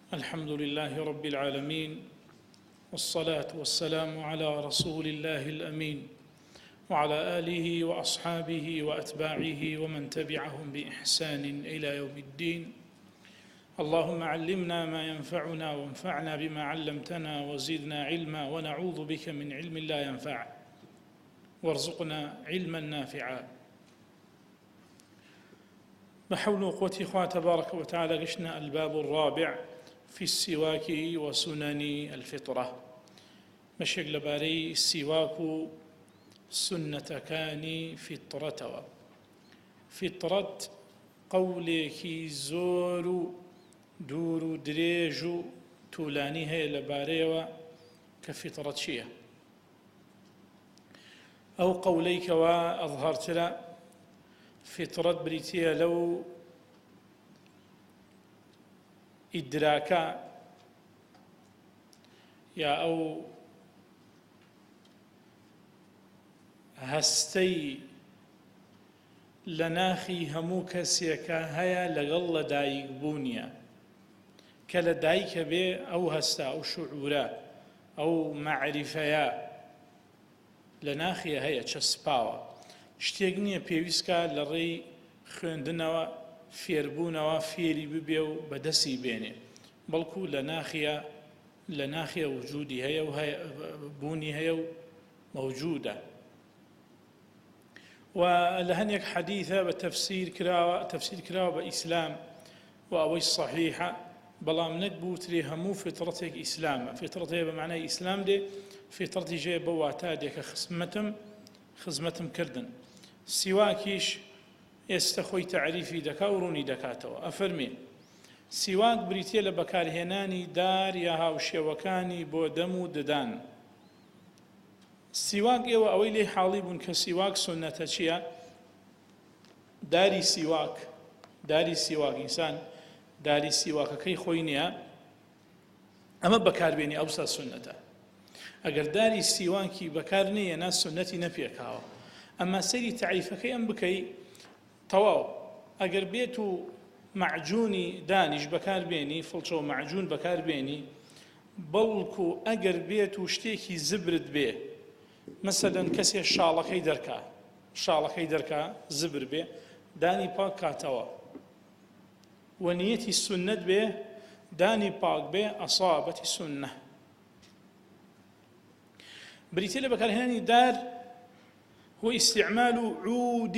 الحمد لله رب العالمين، والصلاة والسلام على رسول الله الأمين وعلى آله وأصحابه وأتباعه ومن تبعهم بإحسان إلى يوم الدين. اللهم علمنا ما ينفعنا وانفعنا بما علمتنا وزدنا علما، ونعوذ بك من علم لا ينفع وارزقنا علما نافعا. بحول وقوة إخوة تبارك وتعالى قشنا الباب الرابع في السواك وسنن الفطرة. مشيق لباري السواك سنة كاني فطرة فطرة قولك زور دور دريج تولاني هي لباريوة كفطرة شيء أو قوليك وأظهرت لا فطرة بريتية لو إدراكا يا أو هستي لناخي همو كسيكا هيا لغل دايق بونيا كلا دايك بي أو هستا أو شعورا أو معرفيا لناخي هيا تشسباوا شتێکنیە پێویستکە لە ڕێی خوێندنەوە فێربوونەوە فێری ببێ و بەدەستی بێنێ، بەڵکو لە ناخیە وجودی هەیە و بوونی هەیە و مەوجودە. و لە هەندێک حەدیثە بە تەفسیر کراوە بە ئیسلام و ئەوەی صەحیحە، بەڵام نەکبوترێ هەموو فطرەتێک ئیسلامە. فطرەتێ بە معنای ئیسلام دێ، فطرەتی ژێ بە واتە دێ کە خزمەتم کردن. سیواکیش ئێستا خۆی تعریفی دەکا و ڕوونی دەکاتەوە. ئەفەرمێ سیواک بریتیە لە بەکارهێنانی دار یا هاوشێوەکانی بۆ دەم و ددان. سیواک ئێوە ئەوەی لێ حاڵی بوون کە سیواک سنەتە چییە؟ داری سیواک ئینسان داری سیواکەکەی خۆی نییە، ئەمە بەکاربێنی ئەوسا سنەتە. ئەگەر داری سیواکی بەکار نییە نا سنەتی نەپێکاوە. ئەمما سەیری تعریفەکەی ئەم بکەی تەواو. ئەگەر بێت و معجونی دانیش بەکاربێنی، فڵچە و معجون بەکاربێنی، بەڵکو ئەگەر بێت و شتێکی زبرت بێ، مەسەلەن کەسێ شاڵەکەی دەرکا زبر بێ، دانی پاک کاتەوە و نیەتی سنەت بێ، دانی پاک بێ، ئەسابەتی سنە. بريتيلا بكارهاني دار هو استعمال عود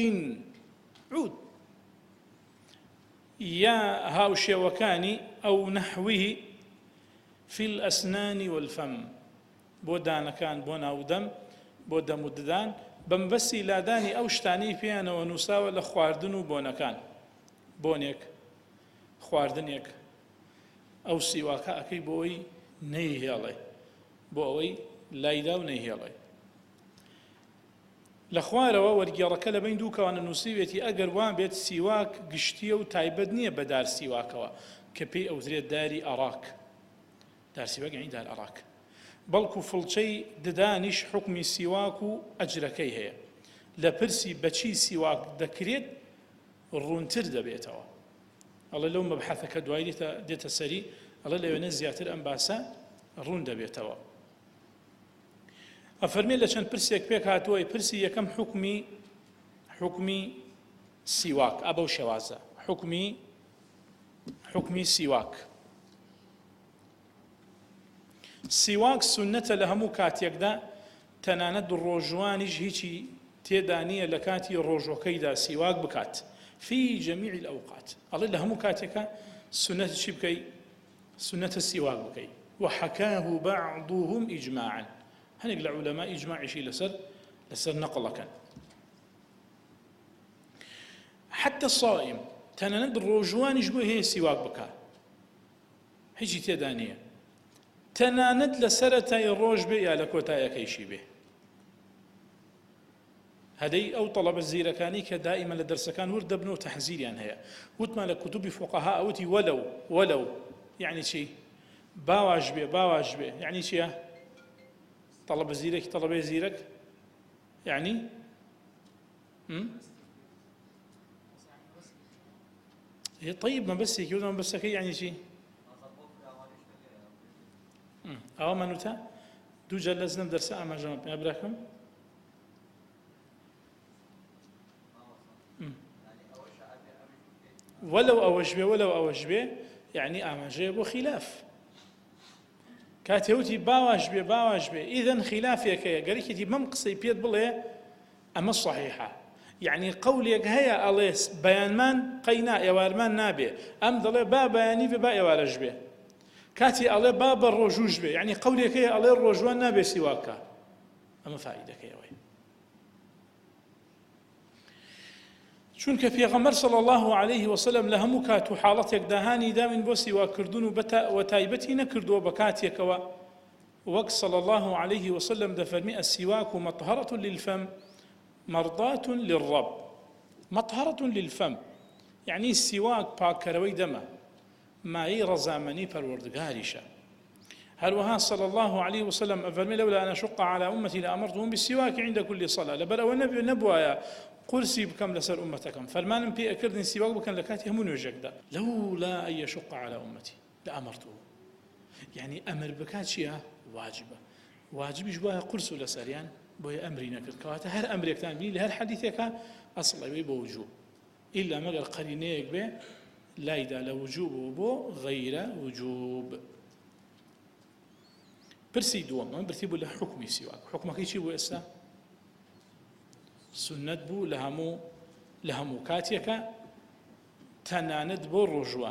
يا هاوشي وكاني أو نحوه في الأسنان والفم، بودانا كان بونا ودم بودا مددان بمبسي لاداني أو شتاني بيانا ونساوى لخواردنو بونا كان بونيك خواردنيك أو سيواكا أكي بوي نيهيالي بوي لایدا و نەیهێڵێ. لە خوارەوە وەرگێڕەکە لە بین دوو کەوانە نووسیوێتی ئەگەر وان بێت سیواک گشتیە و تایبەت نییە بە دار سیواکەوە کە پێی ئەوترێت داری ئەڕاک. دار سیواک یعنی دار ئەڕاک. بەڵکو فڵچەی ددانیش حکمی سیواک و ئەجرەکەی هەیە. لە پرسی بەچی سیواک دەکرێت ڕوونتر دەبێتەوە. ئەڵێ لەو مەبحەثەکە دوای دێتە سەری، ئەڵێ لەوێنە زیاتر ئەم باسە ڕوون دەبێتەوە. ئەفەرمێ لە چەند پرسێک پێک هاتووە. پرسی یەکەم حکمی سیواک ئەبەو شێوازە. حکمی سیواک سنەتە لە هەموو کاتێکدا، تەنانەت ڕۆژوانیش هیچی تێدا نییە لە کاتی ڕۆژۆکەیدا سیواک بکات في جەمیع الأوقات. ئەڵێ لە هەموو کاتێکە سنەت چی بکەی؟ سنەتە سیواک بکەی. وحەکاه بعضهم إجماعا، هەنێک لە عولەما ئیجماعیشی لەسەر نەقڵەکەن. حتى الصائم تەنانەت ڕۆژوانیش بۆ هەیە سیواک بکە، هیچی تێدا نییە، تەنانەت لە سەرەتای ڕۆژ بێ یا لە کۆتایەکەیشی بێ. هەدەی ئەو تەڵەبە زیرەکانی کە دائیمە لە دەرسەکان وردەبن و تەحزیریان هەیە. وتمان لە کوتوبی فوقەها ئەوتی وەلەو یعنی چی؟ باواش بێ یعنی چییە؟ طلب زيرك يعني طيب ما بس هيك يعني شيء ئەوە مەنوتە دوو جار لە زنم دەرسە ئاماژەمە پێ براکەم وەلەو ئەوەش بێ یعنی ئاماژەیە بۆ خلاف کاتێوتی باواش بێ ئیدەن خلافێکەیە گەرەێکی بەم قسەی پێت بڵێ ئەمە صحیحە یعنی قەولێک هەیە ئەڵێ بەیانمان قەینا ئێوارمان نابێ ئەم دەڵێ با بەیانی بێ با ئێوارەش بێ کاتی ئەڵێ با بە ڕۆژوش بێ یعنی قەولێک هەیە ئەڵێ ڕۆژوان نابێ سیواکە ئەمە فائیدەکەیەوەی چونکە پێغەمبەر صلی الله عليه وسلم لە هەموو کات و حاڵەتێک داهانی داوین بۆ سیواکردن و تایبەتی نەکردووە بە کاتێکەوە وەک صلی الله عليه وسلم دەفەرمی السواك مطهرة للفم مرضاة للرب مطهرة للفم يعني السواك باكروي دمه ماي رزامني پروردگاریشە هەروەها صلى الله عليه وسلم أفرمي لولا أن أشق على أمتي لأمرتهم بالسواك عند كل صلاة لبر أو نبوايا قرسي بكم لسر أمتكم فرمانم بي أكردن سواك بكن لكاتي همون وجهك لولا أن يشق على أمتي لأمرته يعني أمر بكات شيئا واجب جواها قرس لسريان بوي أمري نكرد كواتا هر أمريك تان بني لهر حديثك أصلا بوجوب إلا مقال قرينيك به لا يدا لوجوب بو غير وجوب برسي دوم من برتيبو لحكمي سواك حكمك يشي بو إسا سنت بو لهمو كاتيك تناند بو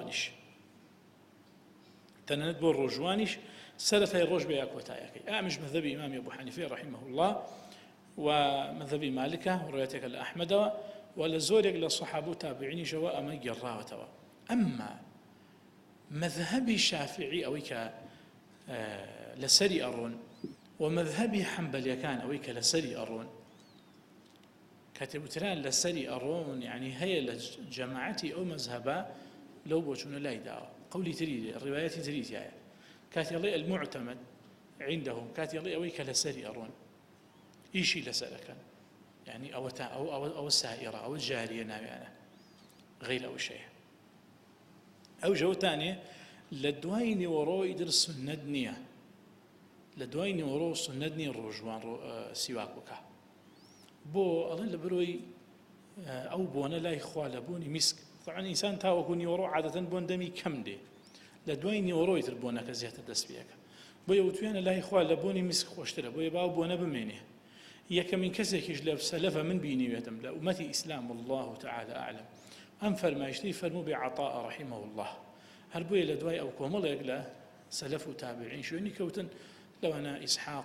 الرجوانش سلف الرجب ياكوتايك أمش مذهب إمام أبو حنيفة رحمه الله ومذهب مالكة وروايتك الأحمد ولا زورك للصحابة تابعين جواء من جراوة أما مذهبي الشافعي أويك لسري أرون ومذهبي حنبلي كان أويك لسري أرون كاتبتران لسري أرون يعني هي لجماعتي أو مذهبا لو بوشون لا يدعوا قولي تريد الروايات تريد يعني كاتي الله المعتمد عندهم كاتي الله أويك لسري أرون إيشي لسرك يعني أو السائرة أو الجارية ناويانا غير أو شيء أو جو تاني لدوايني ورو يدرس سندنية لدوايني ورو سندني الرجوان سواك بكا بو الله لبروي أو بونا لا يخوال بوني مسك طبعا إنسان تاوكوني ورو عادة بون دمي كم دي لدوايني ورو يتربونا كزيادة الدسبيك بو يوتويانا لا يخوال بوني مسك خوشترا بو يباو بونا بميني يك من كسك يجلب سلفا من بيني ويتم لا أمتي إسلام والله تعالى أعلم أم فرمايشتي فرمو بعطاء رحمه الله هربوية لدواي أو كومل يقلا سلف وتابعين شو إني كوتن لو أنا إسحاق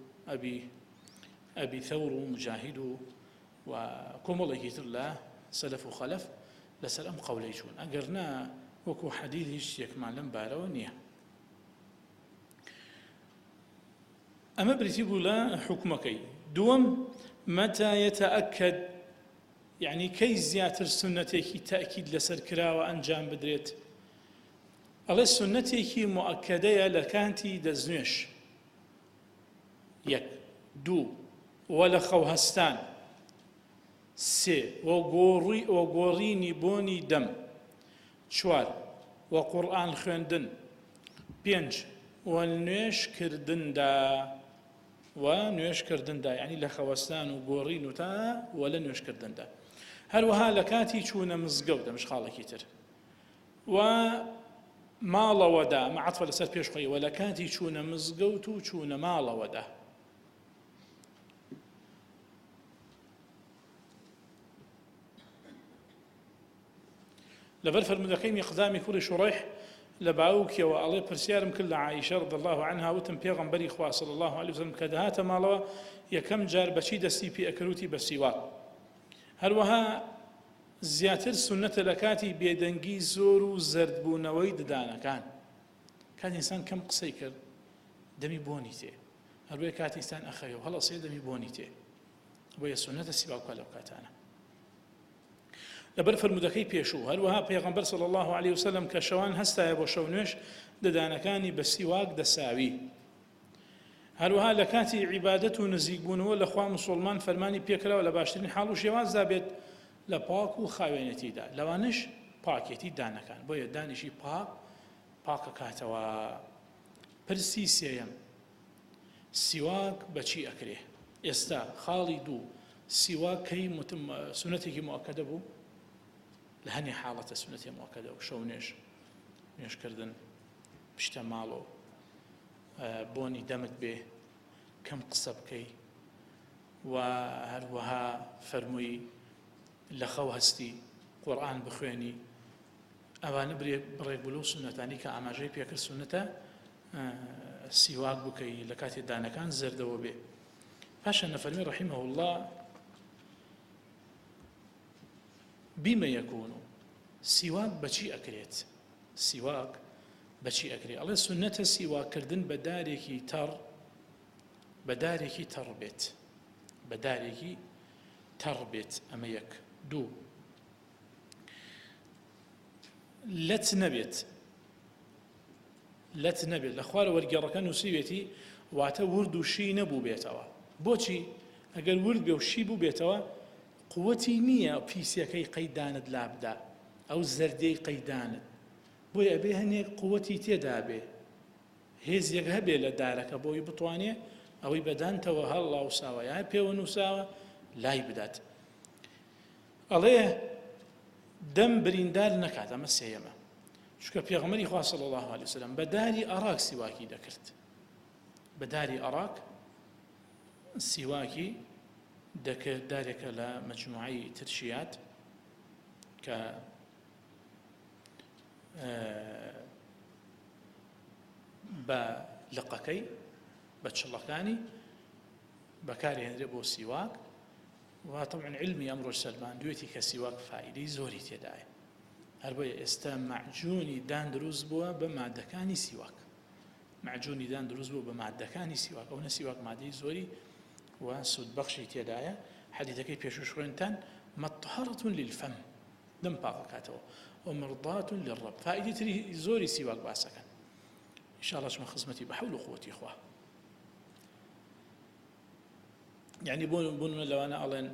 أبي ثور مجاهد وكومل يكتر الله سلف وخلف لسلام قوليشون أقرنا وكو حديث يشتيك معلم باروانية أما بريتيبو لا حكمكي دوم متى يتأكد يعني كي زياتر سنتيكي تأكيد لسر كرا وأنجام بدريت الله سنتيكي مؤكدة لكانتي دزنيش يك دو ولا خوهستان سي وغوريني بوني دم چوار وقرآن خوندن بينج والنوش كردن دا ونوش كردن دا يعني لخوستان وغورين وتا ولا نوش كردن دا هەروەها لە کاتی چوونە مزگەوت دەمش خاڵێکی تر و ماڵەوەدا مەعەتفە لەسەر پێشخۆیەوە لە کاتی چوونە مزگەوت و چوونە ماڵەوەدا لەبەر فەرمودەکەی میقدامی کوڕی شوڕەیح لە باوکیەوە ئەڵێ پرسیارم کرد لە عایشە رضی الله عنها وتم پێغەمبەری خوا صلی الله عليه وسلم کە دەهاتە ماڵەوە یەکەم جار بەچی دەستی پێ ئەکەوتی بە سیواک هەروەها زیاتر سنەتە لە کاتی بێدەنگی زۆر و زەردبوونەوەی ددانەکان کات ئینسان کەم قسەی کرد دەمی بۆنی تێ هەروەیە کات ئینسان ئەخەوێ هەڵەسێ دەمی بۆنی تێ بۆیە سنەتە سیواکە لەو کاتانە لەبەر فەرمودەکەی پێشوو هەروەها پێغەمبەر صلی الله عليه وسلم کە شەوان هەستایە بۆ شەو نوێش ددانەکانی بە سیواک دەساوی هەروەها لە کاتی عیبادەت و نزیکبوونەوە لە خوا موسڵمان فەرمانی پێکراوە لە باشترین حاڵ و شێوازدا بێت لە پاک و خاوێنەتیدا لەوانش پاکێتی دانەکان بۆیە دانیشی پاکە کاتەوە پرسی سێیەم سیواک بەچی ئەکرێ ئێستا خاڵی دوو سیواک کەی سونەتێکی مؤکەدە بوو لە هەنێ حاڵەتە سونەتی مؤکەدە و شەو نوێشکردن پشتە ماڵۆ بۆنی دەمت بێ کەم قسە بکەی و هەروەها فەرمووی لە خەو هەستی قورئان بخوێنی ئەوانە بڕێک بوو لەو سونەتانی کە ئاماژەی پێکرد سونەتە سیواک بکەی لە کاتی دانەکان زەردەوە بێ پاشان نەفەرمی ڕەحیمەه الله بیمە یەکون سیواک بەچی ئەکرێت سیواک بەچی ئەکرێت ئەڵێ سونەتە سیواکردن بە دارێکی تەڕ بێت ئەمە یەک دوو لەت نەبێت لە خوارە وەرگێڕەکە نووسیوێتی واتە ورد و شی نەبوو بێتەوە بۆچی ئەگەر ورد بێ و شی بوو بێتەوە قووەتی نییە پیسەکەی قەیدانت لابدا ئەو زەردەی قەیدانت بۆیە ئەبێ هەنێک قووەتی تێدا بێ هێزیەک هەبێ لە دارەکە بۆی بتوانێ ئەوەی بەدانتەوە هەڵڵا وساوە یا پێوە نووساوە لای بدات ئەڵێ دەم بریندار نەکات ئەمە سێیەمە چونکە پێغەمبەری خوا صلی الله علیه وسلم بە داری ئەڕاک سیواکی دەکرد بە داری ئەڕاک سیواکی دەکرد دارێکە لە مەجموعەی ترشیات کە بە لقەکەی بە چڵەکانی بەکارهێنرێ بۆ سیواک و طبعا علمی ئەمڕۆ سەلماندوێتی کە سیواک فائیدەی زۆری تێدایە هەر بۆیە ئێستا معجونی دان دروست بووە بە مادەکانی سیواک معجونی دان دروست بووە بە مادەکانی سیواک ئەو نە سیواک مادەی زۆری و سودبەخشی تێدایە حەدیثەکەی پێشوش خوێنتان مطهرة للفم دەم پاکەکاتەوە ومرضاة للرب فائیدەی تری زۆری سیواک باسەکەن ئینشاءالله چمە خزمەتی بە حەول و قووەتی خوا یعنی بۆ لەوانە ئەڵێن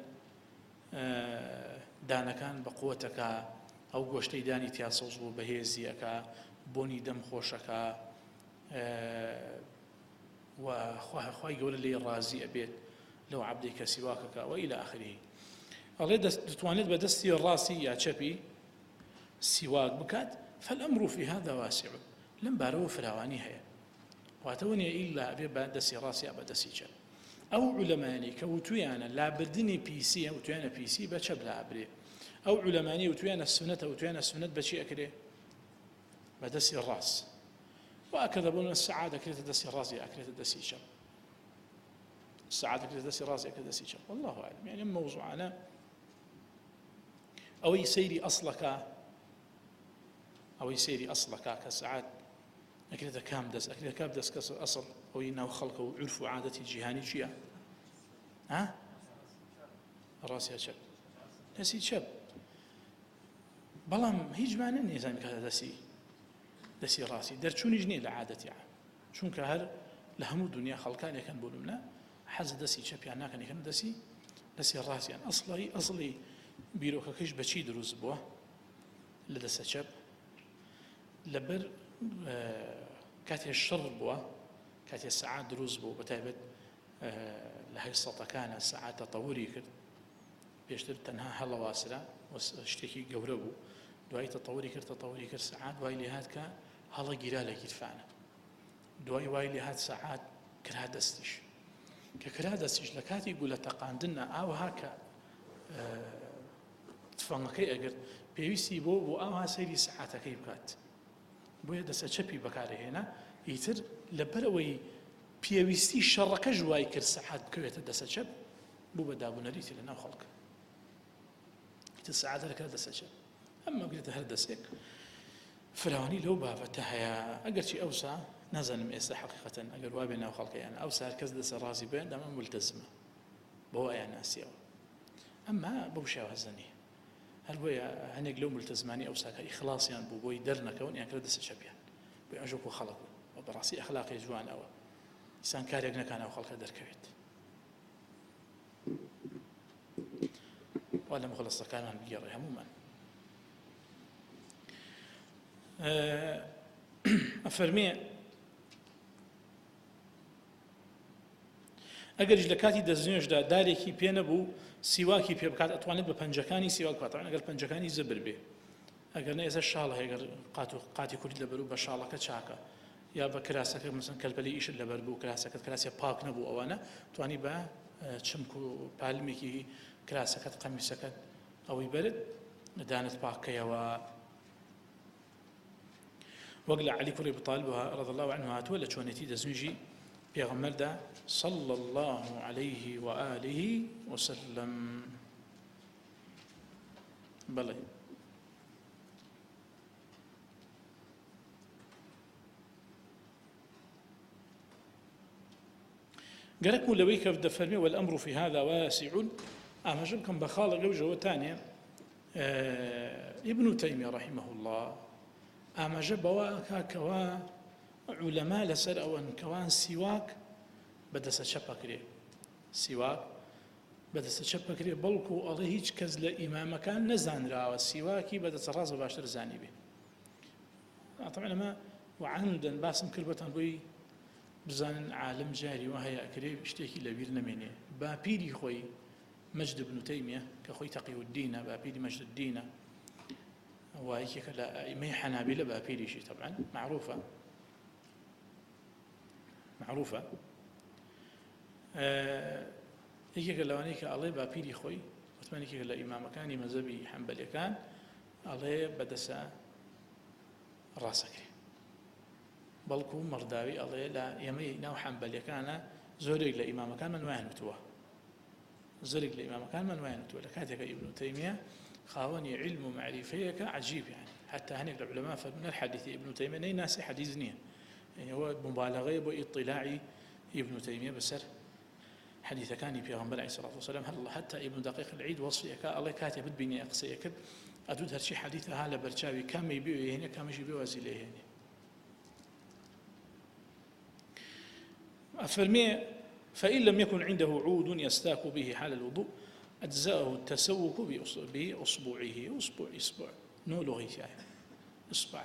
دانەکان بە قووەتەکە ئەو گۆشتەی دانی تیا سەوز بوو بەهێزیەکە بۆنی دەم خۆشەکە و خوای گەورە لێ ڕازی ئەبێت لەو عەبدەی کە سیواکەکە وإلى آخره ئەڵێ دەتوانێت بە دەستی ڕاستی یا چەپی سیواک بکات فالأمر في هذا واسع لەم بارەوە فراوانی هەیە واتەوە نیە ئیلا ئەبێ بە دەستی ڕاستی یا بە دەستی چەپ ئەو عولەمانی کە وتویانە لابردنی پیسی وتویانە پیسی بە چەپ لابرێ ئەو عولەمانی وتویانە سونەتە وتویانە سونەت بەچی ئەکرێ بە دەستی ڕاست وهكذا بۆ السەعات ئەکرێتە دەستی ڕاست یا ئەکرێتە دەستی چەپ السەعات ئەکرێتە دەستی ڕاست یا ئەکرێتە دەستی چەپ والله أعلم يعني موضوعانە ئەوەی سەیری ئەسڵەکە کە سەعات ئەکرێتە کام دەست ئەکرێتە کام دەست کەس ئەسڵ ئەوەی ناو خەڵکە و عورف و عادەتی جیهانی چییە؟ ڕاست یا چەپ؟ دەستی چەپ بەڵام هیچ مانە نییە زانین کاتە دەستی ڕاستی دەرچوونیش نییە لە عادەتی عام چونکە هەر لە هەموو دنیا خەڵکانێکن بۆ نمونە حەز دەستی چەپیان ناکەن یەکەم دەستی ڕاستیان ئەسڵی بیرۆکەکەش بەچی دروست بووە لە دەستە چەپ لەبەر کاتێ شڕ بووە کاتێ سەعات دروست بوو بەتایبەت لە 800ەکانە سەعات تەتەووری کرد پێشتر تەنها هەڵەواسرا شتێکی گەورە بوو دوای تەتەووری کرد سەعات وای لێ هات کە هەڵە گیرا لە گیرفانە دوای وای لێ هات سەعات کرا دەستیش کە کرا دەستیش لە کاتی گولە تەقاندنە ئاوها کە تفەنگەکەی ئەگرت پێویستی بۆ ئاوها سەیری سەعاتەکەی بکات بۆیە دەسە چەپی بەکارهێنا ئیتر لەبەرەوەی پێویستی شەڕەکەش وای کرد سەعات بکەوێتە دەسە چەپ بوو بە دابوونەریتی لەناو خەڵکە ئیتر سەعاتە دەکات دەسە چەپ ئەمما بگرێتە هەر دەستێک فراوانی لەو بابەتە هەیە ئەگەرچی ئەوسا نازانم ئێستا حەقیقەتەن ئەگەر وا بێ ناو خەڵکەیان ئەوسا هەر کەس دەسە ڕازی بێن دەما مولتەزمە بۆ ئەیان ناسیەوە ئەمما بەو شێوازە نییە هەر بۆیە هەنێک لەو مولتەزمانی ئەوساکە ئیخلاصیان بوو بۆی دەرنەکەون یان کرد دەسە چەپیان بۆی ئەژۆ بۆ خەڵک بوو بەڕاستی ئەخلاقی جوان ئەوە ئینسان کارێک نەکا ناو خەڵکە دەرکەوێت وا لە مخلەسەکانمان بگێڕێ هەموومان ئەفەرمێ ئەگەریش لە کاتی دەستنوێژدا دارێکی پێ نەبوو سیواکی پێ بکات ئەتوانێت بە پەنجەکانی سیواک بکات ئەگەر پەنجەکانی زبر بێ ئەگەر نە ئێستا شاڵ هەیە ئەگەر قاتی کوردی لەبەر بە شاڵەکە چاکە یا بە کراسەکە مثلا کەلپەلی ئیشت لەبەر بوو کراسەکەت کراسی پاک نەبوو ئەوانە توانی بە چمک و پالمێکی کراسەکەت قەمیسەکەت ئەوەی بەرد دانت پاکەیەوە وەک لە عەلی کوڕی ئەبی طالب رضی الله عنه هاتووە لە چۆنێتی دەستنوێژی پێغەمبەردا صلى الله عليه وآله وسلم بەڵێ قالك لوي كيف دفرمي والأمر في هذا واسع أما جبكم بخالة جوجة تانية ابن تيمية رحمه الله أما جبوا كوا علماء لسر أو أن كوان سواك بدأ سشبك ليه سواك بدأ سشبك ليه بلكو الله هيج كز لإمام كان نزان رأوا السواكي بدأ سراز باشتر زاني به طبعا ما وعمدا باسم كربتان بوي بزان عالم جاري وهي أكريب اشتكي لبير نمينه بابيري خوي مجد بن تيمية كخوي تقي الدين بابيري مجد الدين وهيك كلا أئمة حنابلة بابيري شيء طبعا معروفة هيك كلا وانيك الله بابيري خوي وثمانيك كلا إمام كان مذهبي حنبلي كان الله بدس راسك بەڵکو مەڕداوی ئەڵێ لە ئێمەی ناو حەنبەلیەکانە زۆرێک لە ئیمامەکانمان وایان وتووە زۆرێک لە ئیمامەکانمان وایان وتووە لە کاتێکە ئیبن تەیمیە خاوەنی علم و معریفەیەکە عەجیب يعني حتى هەنێک لە عولەما فەرموون الحەدیث ئیبن تەیمیە نەیناسی حەدیث نییە يعني هو مبالغەیە بۆ ئیطلاعی ئیبن تەیمیە بەسەر حەدیثەکانی پێغەمبەر عەلەیهی سەڵات وسەلام هەر حتى ئیبن دەقیق العید وەصفیەکە ئەڵێ کاتێ بتبینێ قسەیە کرد ئەدوود هەرچی حەدیثە ها لە بەرچاوی کامی بێ هێنێ کامەشی بێ وازی لێ هێنێ أفرمي فإن لم يكن عنده عود يستاك به حال الوضوء أجزاءه التسوك بأصبعه أصبع نو لغي يعني إصبع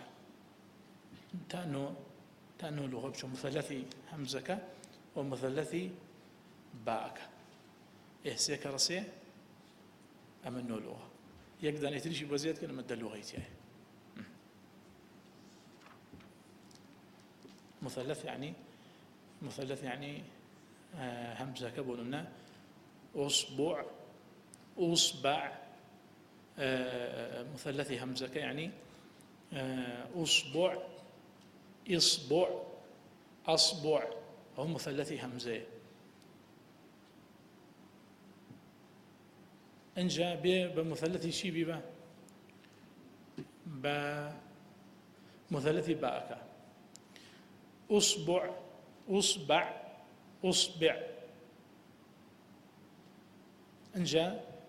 تانو لغة بشو مثلثي همزك ومثلثي باءك إحسيك رسي أما نو لغة يقدر يتريش بوزيات كنا مدى لغي يعني مثلث يعني همزة كبولنا أصبع مثلث همزة يعني أصبع هو مثلث همزة انجا بمثلث شي بيبا بمثلث باءك أصبع انجا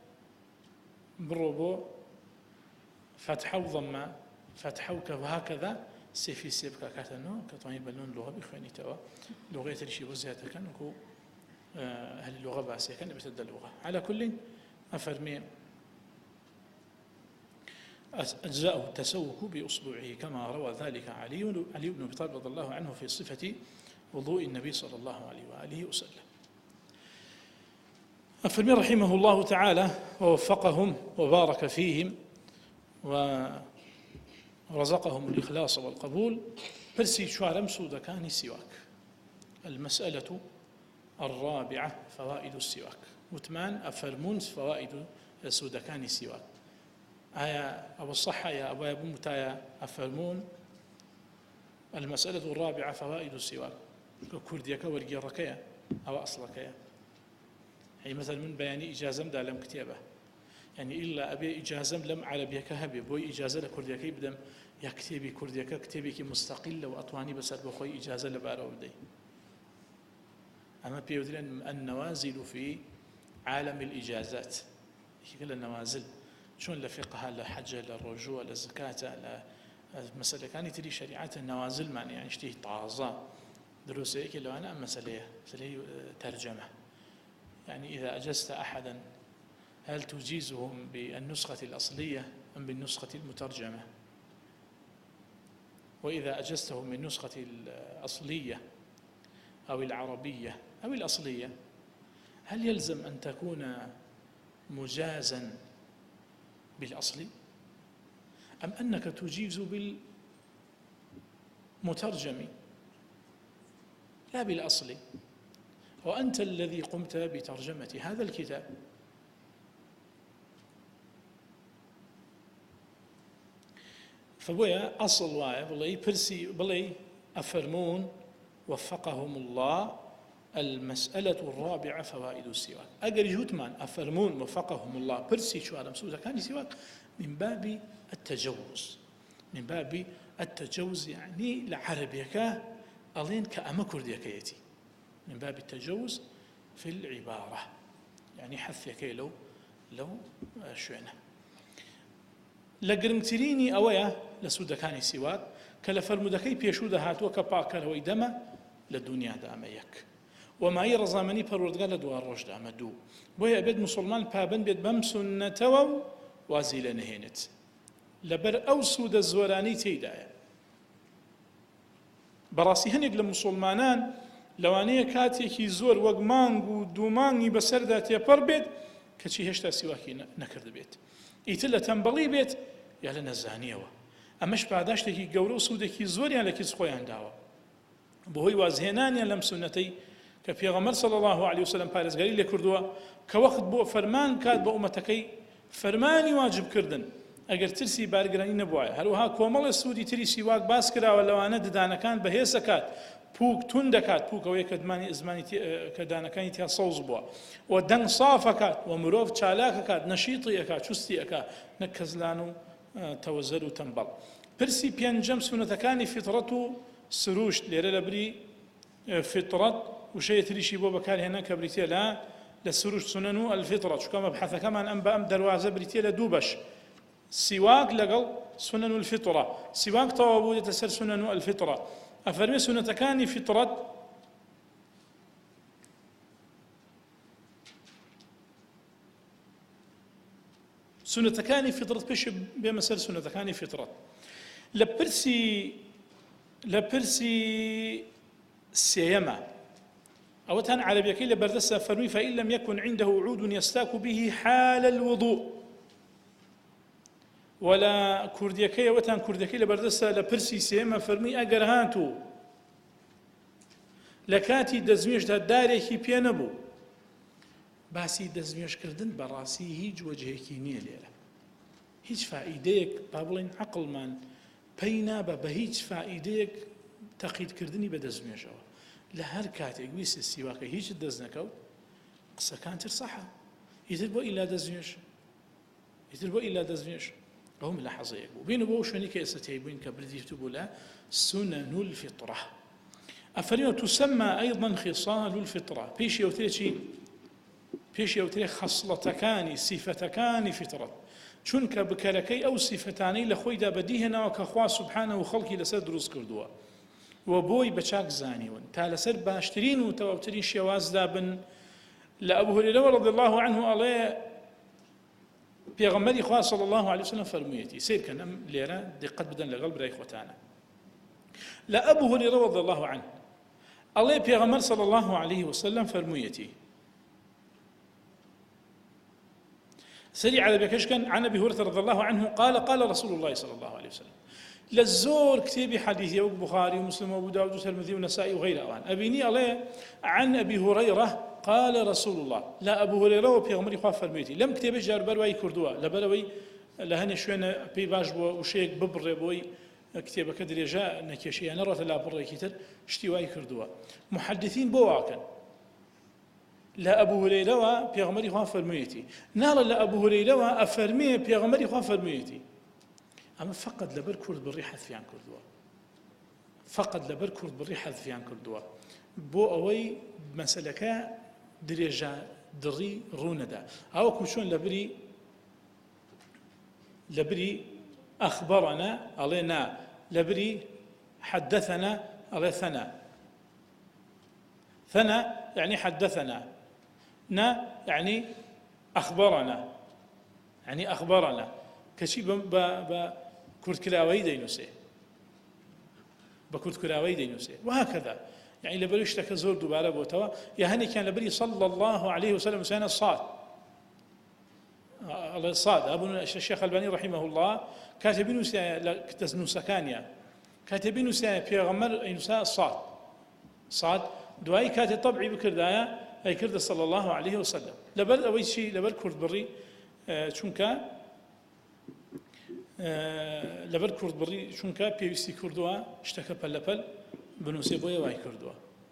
بروبو فتحة وضمة فتحة وهكذا سيفي سيبكا كاتنو كطواني بلون لغة بخواني توا لغة ترشي وزيادة كانوا أهل اللغة باسية كان بتد اللغة على كل أفرمي أجزاءه التسوك بأصبعه كما روى ذلك علي بن أبي طالب رضي الله عنه في صفة وضوء النبي صلى الله عليه وآله وسلم أفرمي رحمه الله تعالى ووفقهم وبارك فيهم ورزقهم الإخلاص والقبول برسي شوارم سودكان سواك المسألة الرابعة فوائد السواك وثمان أفرمون فوائد سودكان سواك آية أبو الصحة يا أبو متايا أفرمون المسألة الرابعة فوائد السواك كرديك ورقيركيا أو أصلكيا يعني مثلا من بياني إجازم دا لم كتابة يعني إلا أبي إجازم لم عربيك هبي بوي إجازة لكرديك بدم يا كتابي كرديك كتابك مستقل وأطواني بسر بخوي إجازة لبارو بدي أما بيودلن النوازل في عالم الإجازات كل النوازل شون لفقه لحج للرجوع للزكاة مسألة كانت لي شريعة النوازل معني يعني اشتيه طازة دروسي لو أنا مسألة ترجمة يعني إذا أجزت أحدا هل تجيزهم بالنسخة الأصلية أم بالنسخة المترجمة وإذا أجزتهم بالنسخة الأصلية أو العربية أو الأصلية هل يلزم أن تكون مجازا بالأصل أم أنك تجيز بالمترجم لا بالأصل، وأنت الذي قمت بترجمة هذا الكتاب؟ فبويا أصل واي بلي أفرمون وفقهم الله المسألة الرابعة فوائد السواك. أجر جوتمان أفرمون وفقهم الله برسي شو هذا مسؤول كان سواك من باب التجوز، من باب التجوز يعني لعربيك ألين كأما كرديكيتي، من باب التجوز في العبارة يعني حثيك لو شوينه لقرمتريني أويا لسودكاني سواك كلا فرمودكي بيشود هاتوا كباكر ويدما للدنيا داميك وما هي رزامني پروردگار لدوار روش دامدو بويا بيد مسلمان بابن بيد بم سنة وازيل نهينت لبر أو سود الزوراني تيدايا براسي هنيك للمسلمانان لوانية كاتيكي زور وقمانغ ودومانغي بسردا تيبر بيت كشي هشتا سواكي نكرد بيت ئیتر لە تەمبەڵی بێت یا لە نەزانیەوە ئەمەش پاداشتێکی گەورە و سوودێکی زۆریان لە کەس خۆیان داوە بەهۆی وازهێنانیان لەم سونەتەی کە پێغەمبەر صلی الله علیه وسلم پارێزگاری لێ کردووە کە وەخت بۆ فەرمان کات بە ئومەتەکەی فەرمانی واجبکردن ئەگەر ترسی بارگرانی نەبووایە. هەروەها کۆمەڵی سوودی تری سیواک باس کراوە لەوانە ددانەکان بەهێز دەکات، پووک تون دەکات، پووکەوەی کە زمانی کە دانەکانی تیا سەوز بووە و دەنگ ساف ئەکات و مرۆڤ چالاک ئەکات، نەشیطی ئەکات، چوستی ئەکات، نەک کەزلان و تەوەزەر و تەمبەڵ. پرسی پێنجەم سونەتەکانی فیتڕەت و سروشت لێرە لە بری فیتڕەت وشەیە تریشی بۆ بەکارهێنا کە بریتێ لە سروشت سنن و الفیتڕەت، چونکە مەبحەثەکەمان ئەم بە ئەم دەروازە بریتێ لە دوو بەش، سواك لقل سنن الفطرة، سواك طوابو يتسر سنن الفطرة. أفرمي سنتكاني فطرة سنتكاني فطرة بيش بمسر سنتكاني فطرة لبرسي سيما أو تان عربية كي لبردسة فرمي فإن لم يكن عنده عود يستاك به حال الوضوء ولا كرديكي وتان كرديكي لبردسة لبرسي سيما فرمي أجر هانتو لكاتي دزميش دا داريكي بينبو باسي دزميش كردن براسي هيج وجهكي نية ليلة هيج فائديك بابلين عقل من بينا بهيج فائديك تقيد كردني بدزميشو لهر كاتي ويس السواك هيج دزنكو قصة كانت صحة يتربو إلا دزميش يتربو إلا دزميش هم لحظة يقول بين بو شوني كيستيبين كبردي تقول سنن الفطرة أفرينو تسمى أيضا خصال الفطرة بيش يوتري خصلتكان صفتكان فطرة چونك بكركي أو صفتاني لخوي دا بديهنا وكخوا سبحانه وخلقي لسر دروس كردوا وبوي بچاك زانيون تا لسر باشترين وتوابترين شواز دابن لأبو هريرة رضي الله عنه عليه پیغمبری خواه صلی الله علیه وسلم فرمویتی سیر کنم لیرا دقت بدن لقلب رای خوتانا لأبو هريرة رضي الله عنه الله پیغمبر صلی الله علیه وسلم فرمویتی سريع على بكشكن عن أبي هريرة رضي الله عنه قال رسول الله صلى الله عليه وسلم للزور كتابي حديث يوك بخاري ومسلم وابو داود والترمذي والنسائي وغيره أوان أبيني عليه عن أبي هريرة قال رسول الله لا أبو هريرة وبيغمري خواه فرميتي لم كتابي جار برواي كردوا لبروي لهني شوية بي باش بو وشيك ببري بوي كتابة كدري جاء نكيشي أنا رأت لا بري كتر اشتواي كردوا محدثين بواكن لا أبو هريرة وبيغمري خواه فرميتي نار لا أبو هريرة أفرمي بيغمري خواه فرميتي أما فقط لبر كرد بالريحة فيان كردوا فقط لبر كرد بالريحة فيان كردوا بو أوي مسألة درجة دري روندا أو كوشون لبري أخبرنا علينا لبري حدثنا على ثنا يعني حدثنا يعني أخبرنا كشي بكرد كلاوي دينوسي وهكذا يعني لبري اشتكى زور دوباره بوتوا يا هني كان لبري صلى الله عليه وسلم سنة الصاد الله الصاد أبو الشيخ الباني رحمه الله كاتبين نوسكانيا كاتبين نوسا في غمر نوسا صاد دواي كاتب طبعي بكردايا أي كرد صلى الله عليه وسلم لبر أول شيء لبر كرد بري چونكا لەبەر کورد بڕی چونکە پێویستی کردووە شتەکە پەلەپەل بنووسێ بۆیە وای کردووە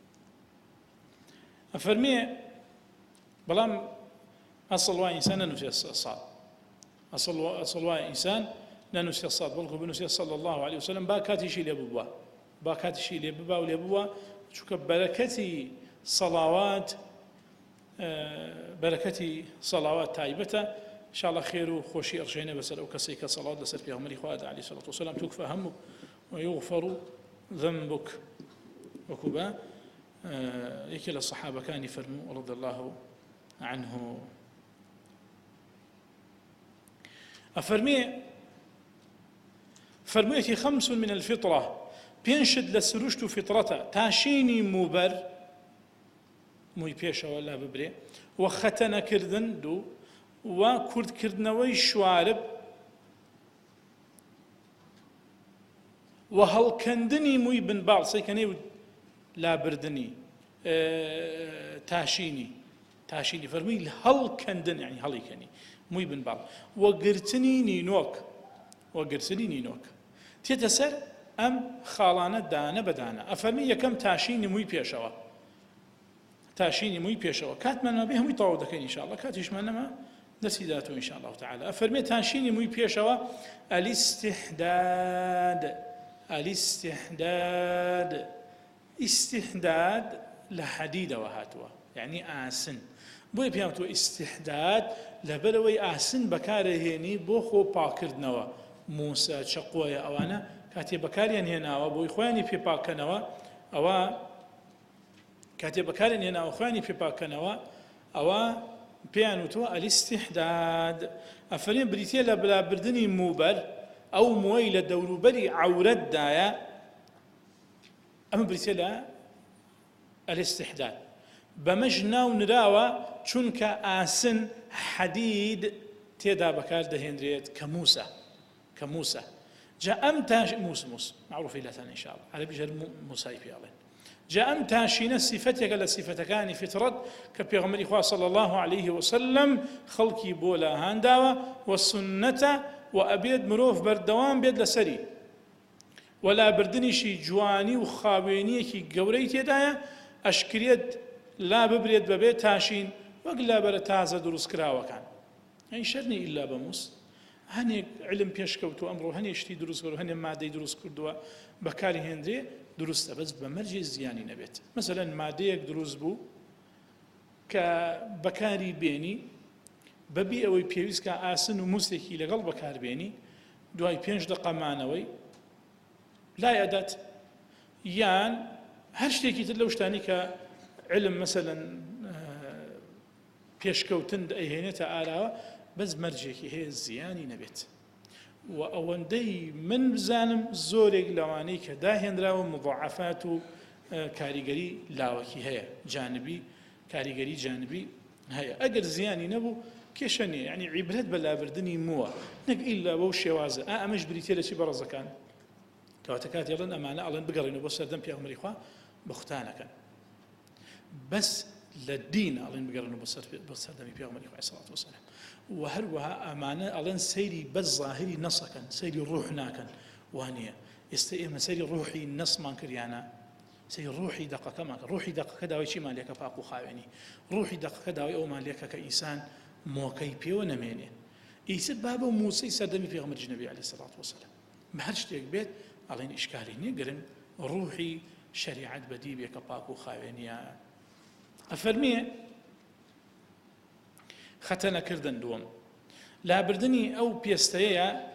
ئەفەرمێ بەڵام ئەسڵ وای ئینسان نەنووسێ ساڵ ئەسڵ وای ئینسان نەنووسێ ساڵ بەڵکو بنووسێ صلی الله عليه وسلم با کاتیشی لێ ببووە با کاتیشی لێ ببا و لێ ببووە چونکە بەرەکەتی سەڵاوات بەرەکەتی سەڵاوات تایبەتە إن شاء الله خير وخوشي أرجينا بسر أو كسيك صلاة لسر في عمري خواد عليه الصلاة والسلام تكفى همك ويغفر ذنبك وكبا يكل الصحابة كان يفرموا رضي الله عنه فرميتي 5 من الفطرة بينشد لسرشت فطرته تاشيني موبر موي بيشا ولا ببري وختنا كردن دو وكرد كردنوي شوارب وهل كندني موي بن باڵ سيكني لا بردني تاشيني فرمي هل كندن يعني هل يكني موي بن باڵ وقرتني نينوك تيتسر ام خالانه دانه بدانه افرمي يكم تاشيني موي بيشوا كاتمان ما بهم يطاو دكين ان شاء الله كاتيش ما نسيداته إن شاء الله تعالى أفرمي تانشيني موي بيشوا استحداد لحديد وهاتوا يعني آسن بوي بيامتو استحداد لبروي آسن بكارهيني بوخو باكردنوا موسى شقويا أوانا كاتي بكاريان هنا بوي خواني في باكنوا أوا كاتي بكاريان هنا خواني في باكنوا أوا بيانوتو الاستحداد أفرين بريتيا لبلا بردني موبر أو مويلة دوروبري عورد دايا أما بريتيا الاستحداد بمجنا ونراوة چونك آسن حديد تيدا بكار دهندريت كموسى جاء أمتاش موس معروف إلى ثاني إن شاء الله على بجر موسى في الله جاء أمتاشين صفتك لصفتكان فترد كبيغمري خواه صلى الله عليه وسلم خلقي بولا هانداوة والسنة وأبيد مروف بردوان بيد لسري ولا بردني شي جواني وخاويني كي قوريت يدايا أشكريت لا ببريد ببيت تاشين وقلا برا تازة دروس كراوة كان يعني شرني إلا بموس هني علم بيشكوتو أمره هني اشتي دروس كردو هني مادي دروس كردو بكاري هندري دروسته بس بمرجع زياني نبيت مثلا ماديك دروس بو كبكاري بيني ببي أوي بيويس كآسن وموسيقي لقل بكار بيني دواي 5 دقة معنوي لا أداة يان هرشتيكي تلوشتاني كعلم مثلا بيشكوتن أيهنتا آلاوة بس مرجعكي هي الزياني نبيت وأوندي من بزانم زورك لواني كداهن راو مضاعفات كاريجري لاوكي هي جانبي كاريجري جانبي هي أجر زياني نبو كيشني يعني عبرت بلا بردني موا نك إلا وش يوازه أمش بريتيلا شي برا زكان كواتكات يلن أمانة ألن بقرينو بس دم في أمري خوا بختانا كان بس للدين ألن بقرينو بس دم في أمري خوا عليه الصلاة والسلام وهروها أمانة ألن سيري بس ظاهري نصكن سيري الروح ناكن وانية استئم سيري روحي النص ما كريانا سيري روحي دقة كما روحي دقة كذا وشي ما لك فاقو خاويني روحي دقة كذا أو ما لك كإنسان موكي بيو نميني يسد بابا موسى سدمي في غمر النبي عليه الصلاة والسلام ما هرش تيك بيت ألين إشكالي نقرن روحي شريعة بديبي كباكو خاويني أفرمي ختنا كردن دوم لا بردني أو بيستيا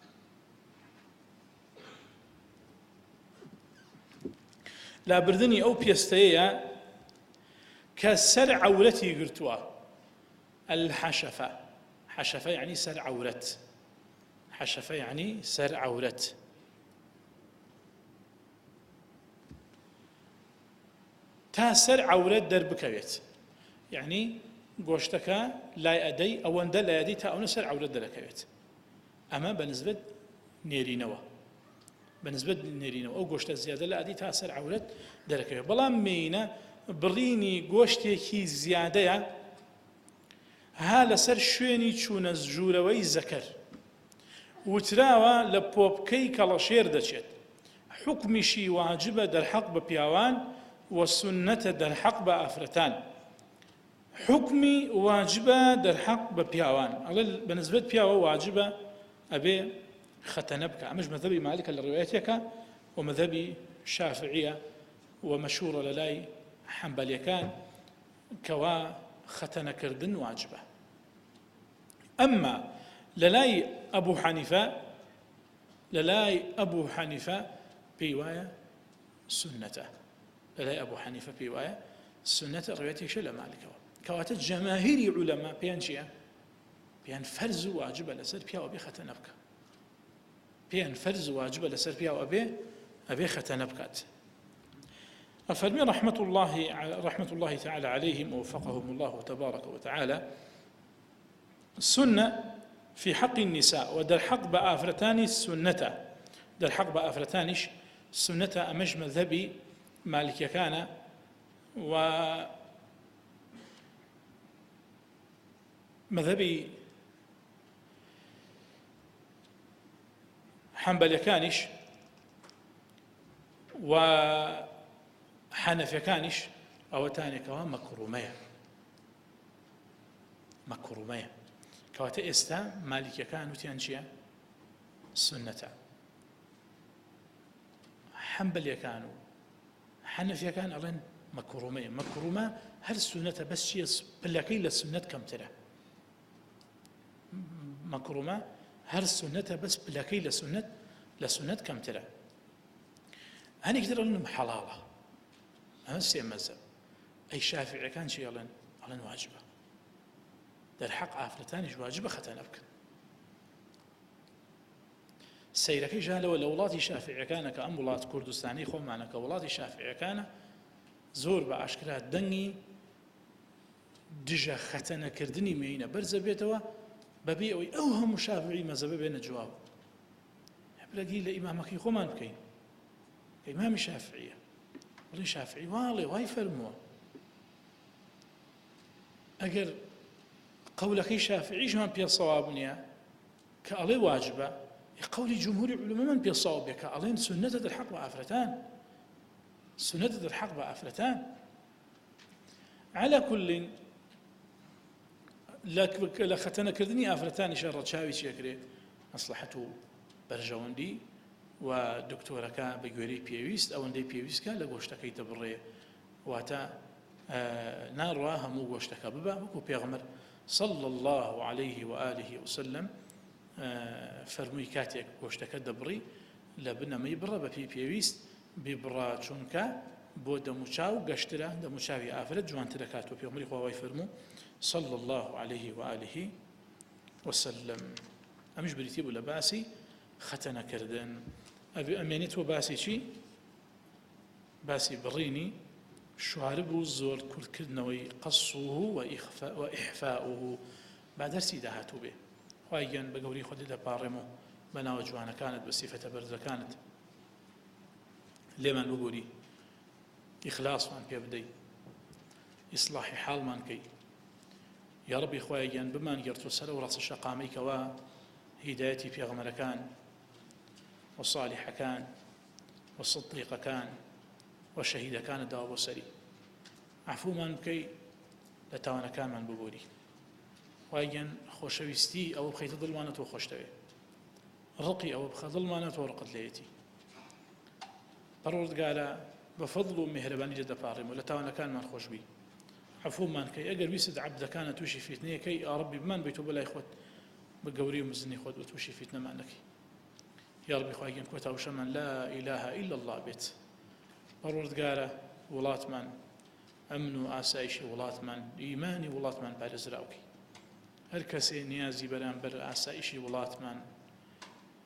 لا بردني أو بيستيا كسر عورتي قرتوا الحشفة حشفة يعني سر عورت حشفة يعني سر عورت تا سەر عەورەت دەربکەوێت، یعنی گۆشتەکە لای ئەدەی ئەوەندە لایەدەی تا ئەوەندە سەر عەورەت دەرەکەوێت. ئەمە بەنسبەت نێرینەوە، بەنسبەت نێرینەوە ئەو گۆشتە زیادە لە ئەدەی تا سەر عەورەت دەرەکەوێت. بەڵام مێینە بڕینی گۆشتێکی زیادەیە ها لەسەر شوێنی چوونە ژوورەوەی زەکەر وتراوە لە پۆپکەی کەڵەشێر دەچێت، حکمیشی واجبە دەرحەق بە پیاوان و سنەتە دەرحەق بە ئافرەتان. حکمی واجبە دەرحەق بە پیاوان، ئەڵێ بەنسبەت پیاوە واجبە ئەبێ خەتەنە بکە. ئەمەش مەذهبی مالکە لە ڕێوایەتێکە و مەذهبی شافعیە و مەشهوورە لە لای حەنبەلیەکان کەوا خەتەنەکردن واجبە. ئەمما لە لای ئەبوو حەنیفە پێی وایە سنەتە، لە لای ئەبوو حەنیفە پێی وایە سنەتە، ڕێوایەتێکشە لە مالکەوە. کەواتە جەماهیری عولەما پێیان چییە؟ پێیان فەرز و واجبە لەسەر پیاوە بێ خەتەنە بکە، پێیان فەرز و واجبە لەسەر پیاوە ئەبێ خەتەنە بکات. أفرمي رحمة الله تعالى عليهم ووفقهم الله تبارك وتعالى السنة في حق النساء ودر حق بآفرتان السنة، در حق بآفرتانش السنة أمج مذهبي مالك كان و مذهبي حنبل كانش و حەنەفیەکانیش ئەوە تانێکەوە مەکرومەیە. کەواتە ئێستا مالیکیەکان وتیان چییە؟ سنەتە. حەنبەلیەکان و حەنەفیەکان ئەڵێن مەکرومەیە. مەکرومە هەر سنەتە، بەس چییە؟ پلەکەی لە سنەت کەمترە. مەکرومە هەر سنەتە، بەس پلەکەی لە سنەت کەمترە. هەنێک تر ئەڵێن حەڵاڵە. ئەمە سێ مەذهب. ئەی شافعیەکان چی ئەڵێن؟ ئەڵێن واجبە، دەرحەق ئافرەتانیش واجبە خەتەنە بکەن. سەیرەکەی ژالەوە لە وڵاتی شافعیەکانە کە ئەم وڵات کوردستانی خۆمانە کە وڵاتی شافعیەکانە زۆر بە ئاشکرا دەنگی دژە خەتەنەکردنی مێینە بەرزە بێتەوە بەبێ ئەوەی ئەو هەموو شافعی مەذهبە بێنە جواب. هەبلەگی لە ئیمامەکەی خۆمان بکەین، کە ئیمامی شافعیە بڵێ شافعی واڵێ وای فەرمووە، ئەگەر قەولەکەی شافعیشمان پێ سەواب نییە کە ئەڵێ واجبە، قەولی جمهوری عولەمامان پێ سەواب بێ کە ئەڵێن سنەتە دەرحەق بە ئافرەتان، سنەتە دەرحەق بە ئافرەتان. على كل لە خەتەنەکردنی ئافرەتانیشە ڕەچاوی چێکرێ مەسلحەت و بەرژەوەندی و دکتۆرەکە بە گوێرەی پێویست ئەوەندەی پێویستکە لە گۆشتەکەی دەبڕێ، واتە ناڕوا هەموو گۆشتەکە ببە وەکو پێغەمبەر صلى الله عليه وآله وسلم فەرمووی کاتێک گۆشتەکە دەبڕی لە بنەمەی بڕە بە پێویست بیبڕە، چونکە بۆ دەموچاو گەشترە، دەموچاوی ئافرەت جوانترەکات و پێغەمبەری خوا وای فەرموو صلى الله عليه وآله وسلم. ئەمیش بریتی بوو لە باسی خەتەنەکردن. ئەمێنێتەوە باسی چی؟ باسی بڕینی شوارب و زۆر کورتکردنەوەی قەسوه و ئیحفاؤه با دەرسی داهاتوو بێ. خوای گیان بە گەوری خۆت دەپاڕێمەوە بە ناوە جوانەکانت بە سیفەتە بەرزەکانت لێمان بگوری، ئیخلاسمان پێ بدەی، ئیسلاحی حاڵمان کەی. یا ڕەبی خوای گیان بمان گرتووە سەر ئەو ڕەسە شەقامەی کەوا هیدایەتی پێغەمبەرەکان و صالحەکان و صدیقەکان و شەهیدەکانت داوە بۆ سەری. عەفومان بکەی، لە تاوانەکانمان ببووری. خوای گیان خۆشەویستی ئەوە بخەیتە دڵمانەوە خۆشتەوێ، ڕقی ئەوە بخە دڵمانەوە ڕقت لێیەتی. پەروەردگارە بە فەضڵ و میهرەبانی لێ دەپاڕێمەوە لە تاوانەکانمان خۆشبی. عەفومان کەی، ئەگەر ویست عەبدەکانە تووشی فیتنەیەکەی یا ڕەبی بمان بێتەوە بەلای خۆت بە گەوری و مزنی خۆت بە تووشی فیتنەمان نەکەی. یا ڕەبی خوای گیان کۆتا وشەمان لا ئیلاهە ئیلا الله بێت. پەروەردگارە وڵاتمان ئەمن و ئاسایشی وڵاتمان، ئیمانی وڵاتمان پارێزراوکەی. هەر کەسێ نیازی بەرامبەر ئاسایشی وڵاتمان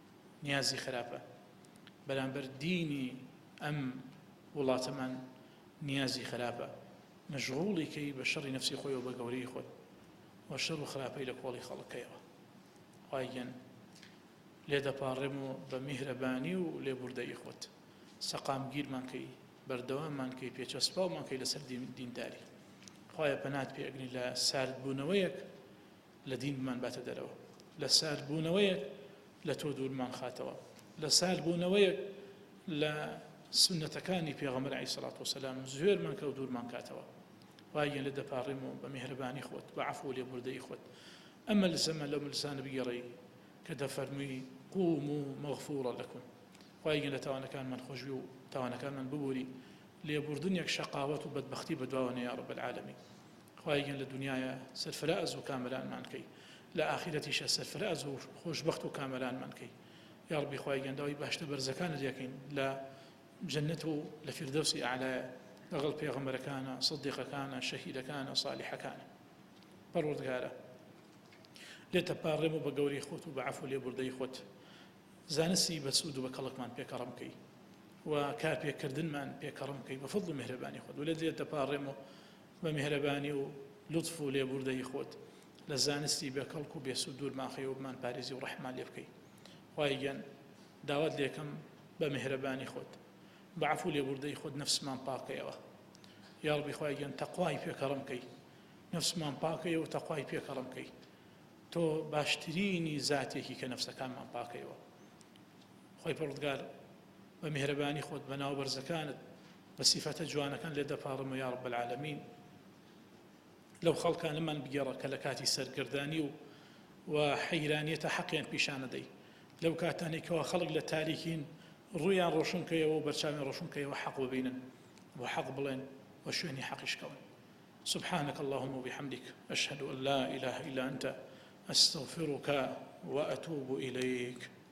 نیازی خراپە، بەرامبەر دینی ئەم وڵاتەمان نیازی خراپە مەشغوڵی کەی بە شەڕی نەفسی خۆی و بە گەورەی خۆت و شەڕ و خراپەی لە کۆڵی خەڵکەیەوە خوایگەن لێ دەپاڕێم و بە میهرەبانی و لێبوردەی خۆت سەقامگیرمان کەی بەردەواممان کەی پێچەسپاومان کەی لەسەر دینداری خوایە پەنات پێئەگرین لە ساردبوونەوەیەک لە دینمان باتە دەرەوە لە ساردبوونەوەیەک لە تۆ دوورمان خاتەوە لە ساردبوونەوەیەک لە سنەتەکانی پێغەمبەر عەلەیهی سەڵات وسەلام زوێرمان کە و دوورمان کاتەوە خوایە لێ دەپاڕێم و بە میهرەبانی خۆت بە عەفو و لێبوردەی خۆت ئەمە لزەمە لەو ملسانە بگەڕێی کە دەفەرمووی قوموا مەغفوورا لەکم خوایە لە تاوانەکانمان خۆشبی و تاوانەکانمان ببووری لێبوردنێک شەقاوەت و بەدبەختی بەدواوەنە یا رب العالمین خوایە لە دنیاە سەرفراز و کاملانمان کەی لە ئاخرەتیشە سەرفراز و خۆشبەخت و کاملانمان کەی یا ربی خوایە گەنداوی باشتە بەرزەکانت یەکەین لە جەنەت و لە فیردەوسی ئەعلایە لەگەڵ پێغەمبەرەکانە سەدیقەکانە شەهیدەکانە صالحەکانە پەروەردگارە لێ دەپاڕێم و بە گەورەی خۆت و بە عەفو و لێبوردەی خۆت زانستی بە سوود و بە کەڵکمان پێکەڕەم کەی و کار پێکردنمان پێکەڕەم کەی بە فەضڵ و میهرەبانی خۆت و لێ دەپاڕێم و بە میهرەبانی و لوتف و لێبوردەی خۆت لە زانستی بە کەڵک و بێسوود دوورمان خەی و بمان پارێزی و ڕەحمان لێ بکەی خوایە داوات لێکەم بە میهرەبانی خۆت بە عەفو و لێبوردەی خۆت نەفسمان پاکەیەوە یا ربی خوایە تەقوای پێکەڕەم کەی نەفسمان پاکەیە و تەقوای پێکەڕەم کەی تۆ باشترینی زاتێکی کە نەفسەکانمان پاکەیەوە خۆی پەروەردگار بە میهرەبانی خۆت بە ناو بەرزەکانت بە سیفەتە جوانەکان لێ دەپاڕم یا رب العالمین لەو خەڵکان لەمان بگێڕە کە لە کاتی سەرگردانی و حەیرانیەتە حەقیان پیشانەدەی لەو کاتانێکەوە خەڵک لە تاریکین ڕوویان ڕۆشنکەیەوە و بەرچاویان ڕۆشنکەیەوە حەق ببینن و حەق بڵێن و شوێنی حەقیشکەون سبحانك اللهم وبحمدك أشهد أن لا إله إلا أنت أستغفرك وأتوب إليك